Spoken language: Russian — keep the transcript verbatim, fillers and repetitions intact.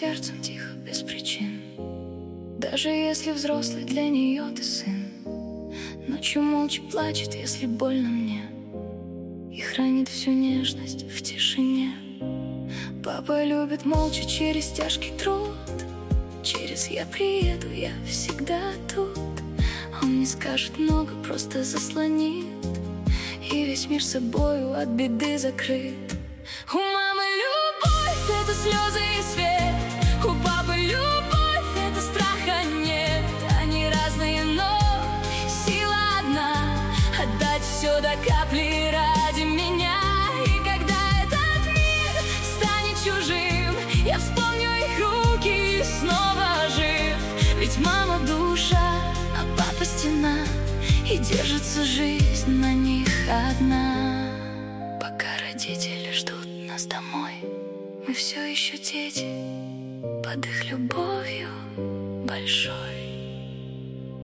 сердцем тихо, без причин. Даже если взрослый для нее ты сын, ночью молча плачет, если больно мне, и хранит всю нежность в тишине. Папа любит молча через тяжкий труд, через «я приеду, я всегда тут». Он не скажет много, просто заслонит, и весь мир собою от беды закрыт. У мамы любовь — это слезы и свет, у папы любовь — это страха нет. Они разные, но сила одна — отдать все до капли ради меня. И когда этот мир станет чужим, я вспомню их руки и снова жив. Ведь мама — душа, а папа — стена, и держится жизнь на них одна. Пока родители ждут нас домой, мы все еще дети под их любовью большой.